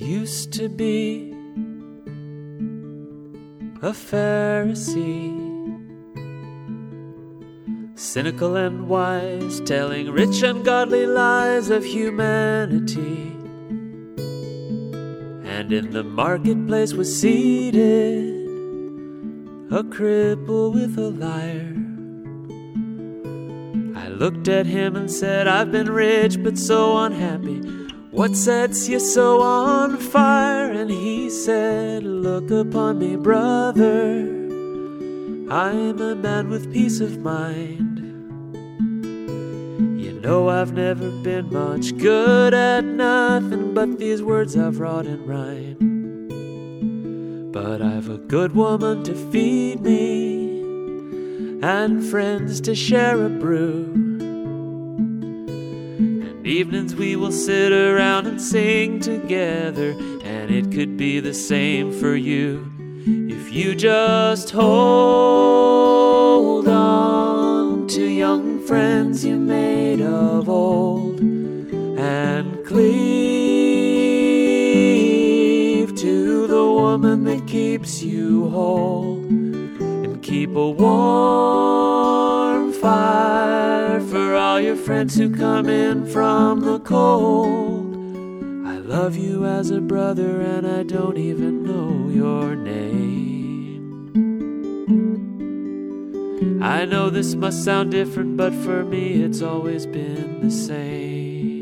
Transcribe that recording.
used to be a Pharisee, cynical and wise, telling rich and godly lies of humanity. And in the marketplace was seated a cripple with a lyre. I looked at him and said, I've been rich but so unhappy. What sets you so on fire? And he said, look upon me, brother, I'm a man with peace of mind. You know I've never been much good at nothing but these words I've wrought in rhyme. But I've a good woman to feed me and friends to share a brew. Evenings we will sit around and sing together, and it could be the same for you if you just hold on to young friends you made of old and cleave to the woman that keeps you whole, and keep a warm fire for all your friends who come in from the cold. I love you as a brother and I don't even know your name. I know this must sound different, but for me it's always been the same.